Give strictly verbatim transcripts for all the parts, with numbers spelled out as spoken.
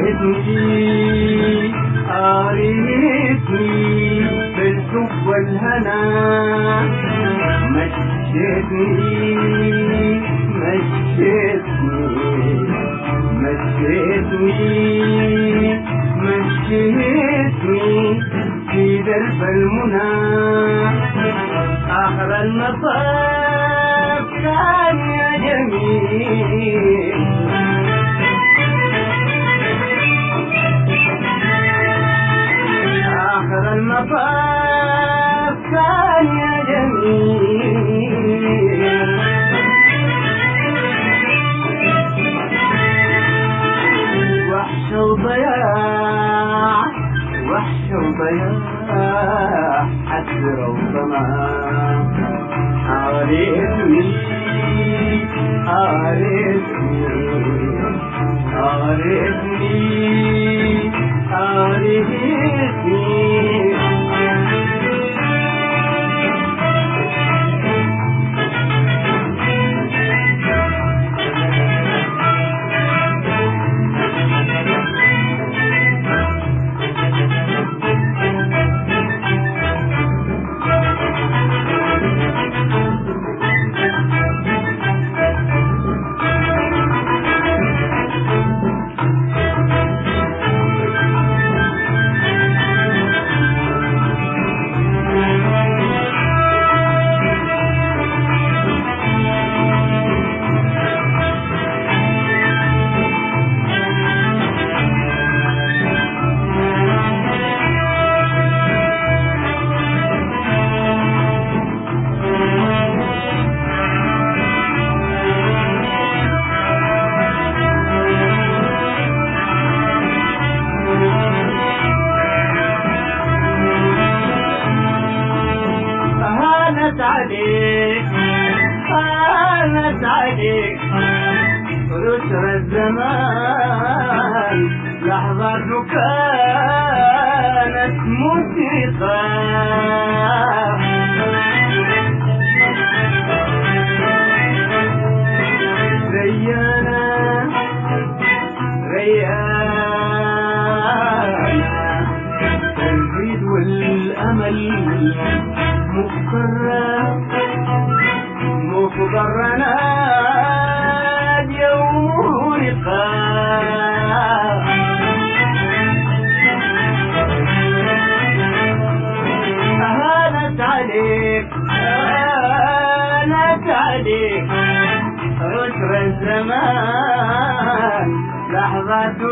عرفتني عرفتني بالحب والهنا مشيتني مشيتني مشيتني مشيتني في درب المنى آخر المطاف كان يا جميل آخر المطاف كان يا جميل وحش وضياع وحش وضياع حسر وطمع عرفتني عرفتني عرفتني عرفتني عليك هانت عليك رسر الزمان لحظة كانت موسيقى ريانا ريانا تنفيذ والأمل مقرر مخضرنا يوم لقاء هانت عليك هانت عليك عسر الزمان لحظة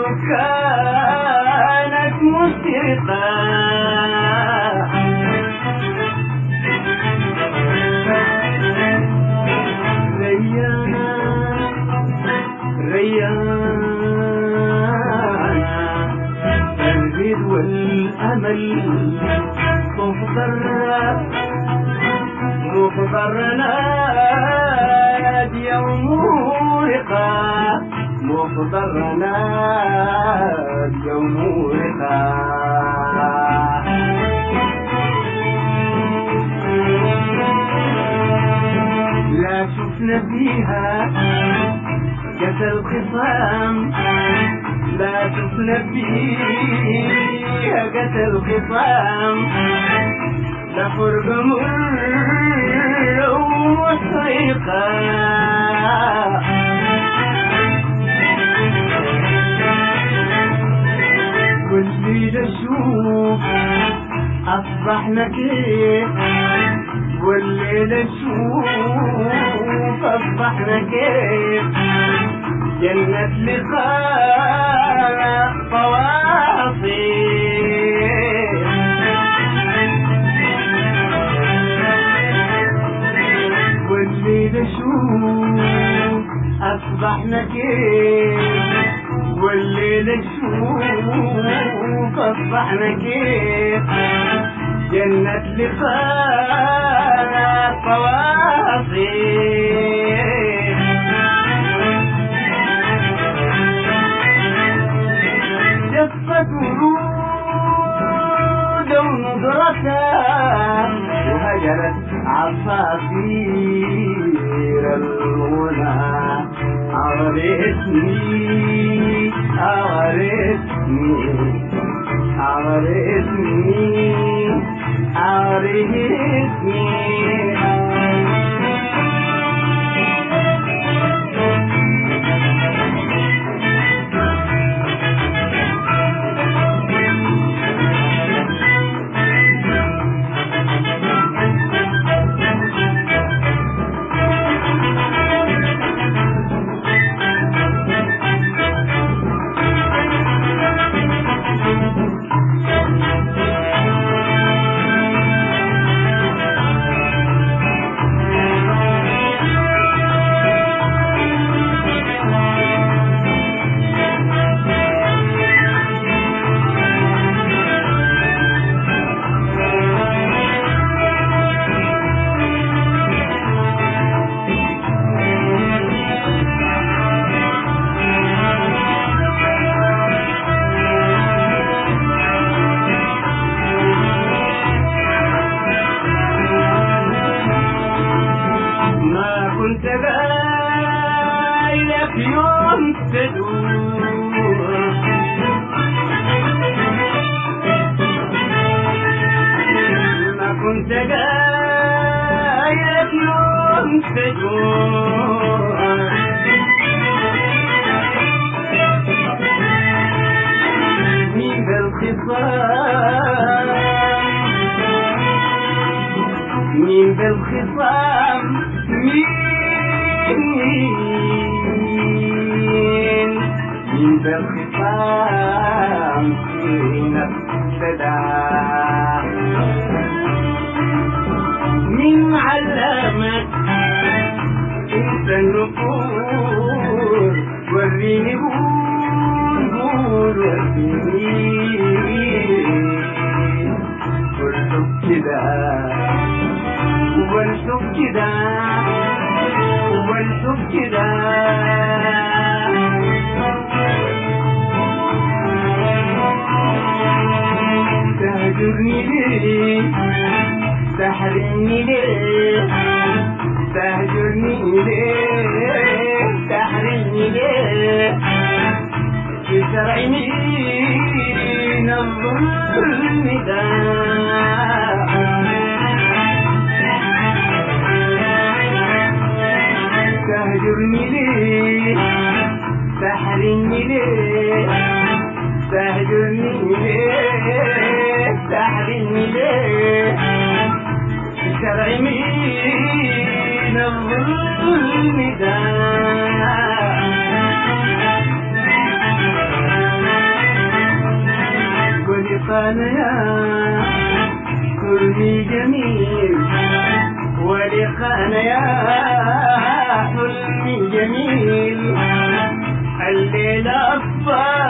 كانت مشرقة ريانا ريانا تنفيذ والأمل مخضر مخضرنا يوم لقاء مخضرنا يوم لقاء لا شفنا فيها جت الخصام لا شفنا فيها جت الخصام لا فرق مر وصيقة والليلة شوف أصبحنا كيف والليلة شوف أصبحنا كيف جنة لقاء طواصيل والليلة شوف أصبحنا كيف والليلة شوف أصبحنا كيف جنة لقاء طواصيل جفت ورود ونظرتها وهجرت عصافير الغنى عرفتني عرفتني دقايق يوم تجوع مين بالخصام مين بالخصام مين مين بالخصام فين ابتدى مين علمك انت النفور وريني قول قول وريني ورشوف كده ورشوف كده ورشوف كده تهجرني ليه تحرمني ليه تهجرني ليه تحرمني ليه بشرع مين الظلم ده تهجرني ليه تحرمني ليه تهجرني ليه تحرمني ليه بشرع مين الظلم ده ولقانا يا كرمي جميل ولقانا يا حلمي جميل الليلة أصفى